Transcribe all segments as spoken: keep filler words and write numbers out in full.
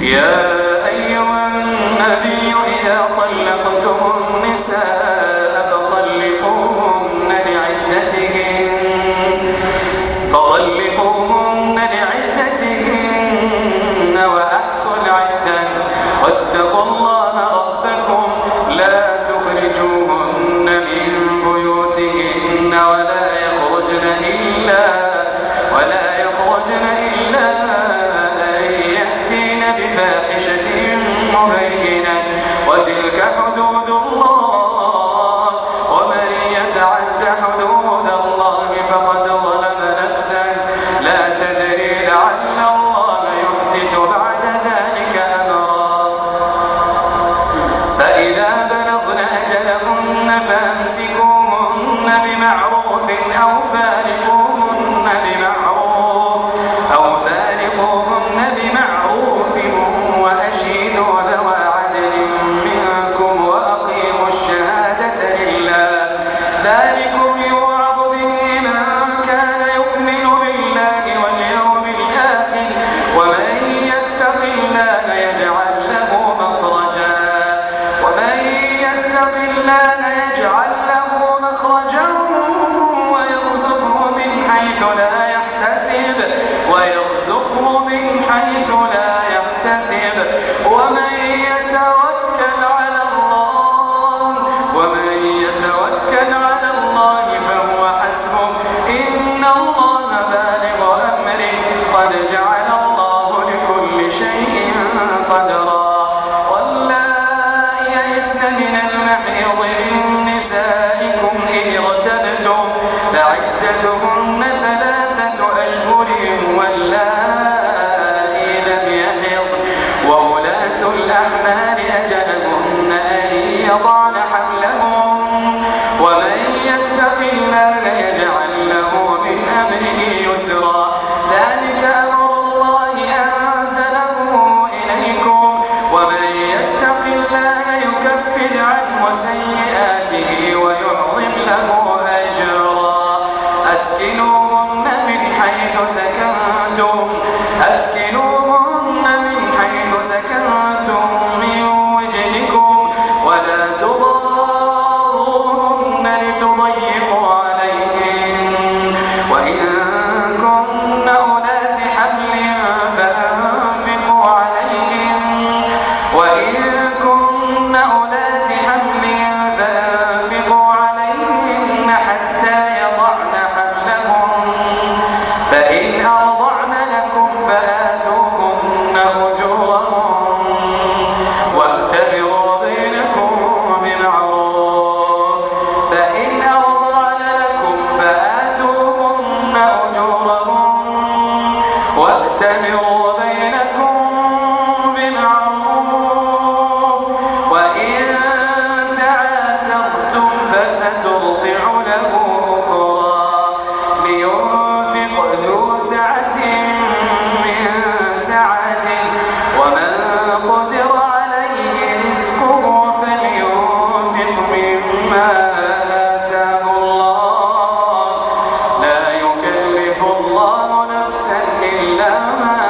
يا أيها النبي إذا طلقتم النساء فطلقوهن لعدتهن فطلقوهن لعدتهن وأحصوا العدة واتقوا الله ربكم لا تخرجوهن من بيوتهن ولا يخرجن إلا ولا يخرجن إلا أن يأتين بفاحشة مبينة وتلك حدود الله ومن يتعد حدود الله فقد ظلم نفسه لا تدري لعل الله يحدث بعد ذلك أمرا فإذا بلغن أجلهن فأمسكوهن بمعروف أو فارقوهن بمعروف أو فارقوهن بمعروف وأشهدوا ذوى عدل منكم وأقيموا الشهادة لله ذلكم يوعظ به من كان يؤمن بالله واليوم الآخر ومن يتق الله يجعل له مخرجا ومن يتق الله يجعل له مخرجا ويرزقه من حيث لا يحتسب ويرزقه من حيث لا يحتسب ومن يتوكل على الله ومن يتوكل على الله فهو حسبه إن الله بالغ أمره قد جعل الله لكل شيء قدرا واللائي يئسن من المحيض من نسائكم إن ارتبتم فعدتهن ثلاثة أشهر واللائي لم يحضن وأولاة الأحمال أجلهن أن يضعن حملهن ومن يتق الله يجعل له من أمره يسرا ذلك أمر الله أنزله إليكم ومن يتق الله يكفر عنه سيئاته ويعظم له أجرا أسكنوهن من حيث سكنتم أسكنوهن من حيث سكنتم من وجدكم ولا تضاروهن لتضيقوا عليهن وإن كن أولات حمل فأنفقوا عليهن وإن كن أولات حمل فأنفقوا عليهن حتى يضعن حملهن فإن أرضعن لكم فآتوهن أجورهن واعتبروا بينكم بمعروف فإن أرضعن لكم فآتوهن أجورهن واعتبروا بينكم بمعروف وإن تعاسرتم فسترضع له أخرى لينفق ذو سعة من سعته ومن قدر عليه رزقه فلينفق مما آتاه الله لا يكلف الله نفسا إلا ما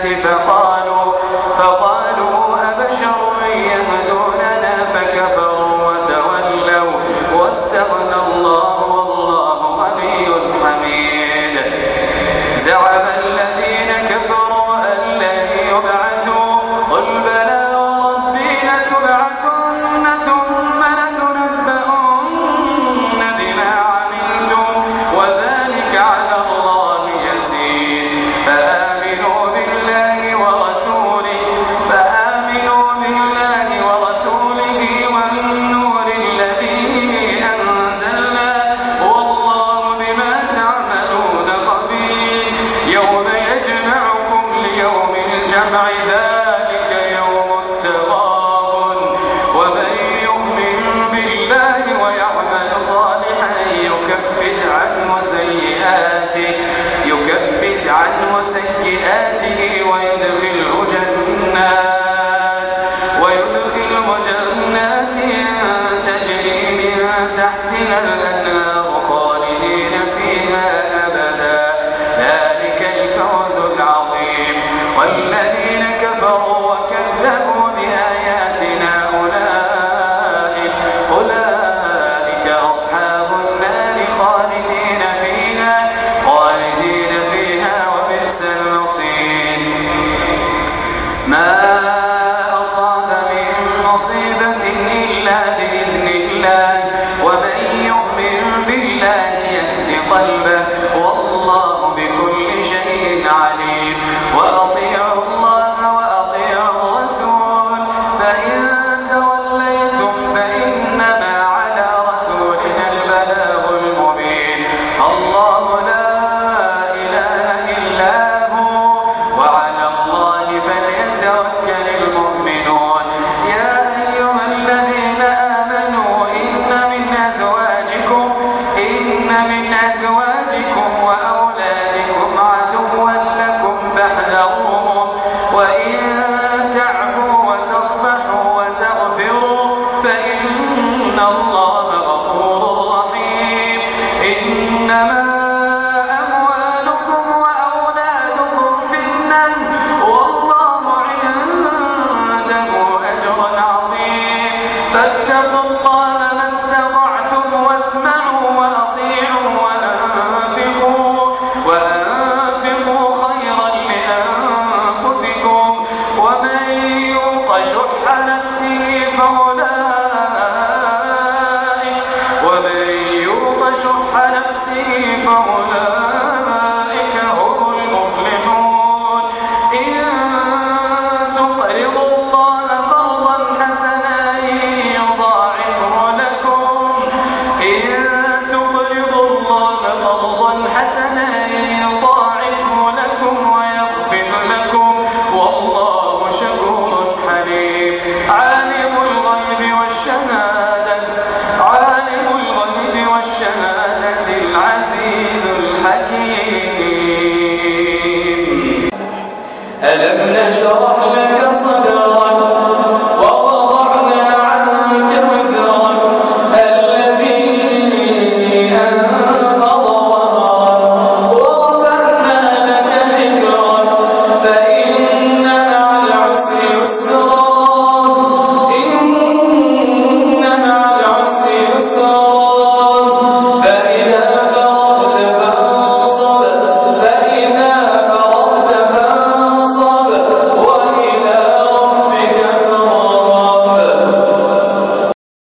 فقالوا فقالوا أبشر يهدوننا فكفروا وتولوا واستغنى الله والله غني حميد. زعم الذين كفروا أن لن يبعثوا قل بلى وربي لتبعثن ثم لتنبؤن بما عملتم وذلك على الله يسير. فآمنوا بالله ورسوله فآمنوا بالله ورسوله والنور الذي أنزلنا والله بما تعملون خبير. يوم يجمعكم ليوم الجمع ذلك يوم التغابن ومن يؤمن بالله ويعمل صالحا يكفر عنه سيئاته يكفر عنه سيئاته ويدخله جنات ويدخله جنات تجري من تحتها الأنهار خالدين فيها أبدا ذلك الفوز العظيم. والذين كفروا وكذبوا بآياتنا أولئك أولئك أصحاب النار خالدين فيها خالدين فيها وبئس المصير. ما أصاب من مصيبة إلا بإذن الله ومن يؤمن بالله يهد قلبه والله بكل شيء عليم. وأطيعوا الله وأطيعوا الرسول فإن توليتم فإنما على رسولنا البلاغ المبين. الله لا إله إلا هو وعلى الله فليتوكل المؤمنون. يا أيها الذين آمنوا إن من أزواجكم إن من أزواجكم وأولادكم عدوا لكم فاحذروهم وإن تعفوا وتصفحوا وتغفروا فإن الله غفور رحيم. إنما أموالكم وأولادكم فتنة والله عنده أجر عظيم. فاتقوا الله ما استطعتم واسمعوا وأطيعوا وأنفقوا وأنفقوا خيرا لأنفسكم ومن يوق شح نفسه فأولئك ومن يوق شح نفسه فأولئك هم المفلحون. إن تقرضوا الله قرضا حسنا يضاعفه لكم إن تقرضوا الله قرضا حسنا يضاعفه لكم ويغفر لكم والله شكور حليم. عالم الغيب والشهادة عالم الغيب والشهادة العزيز الحكيم. ألم نشرح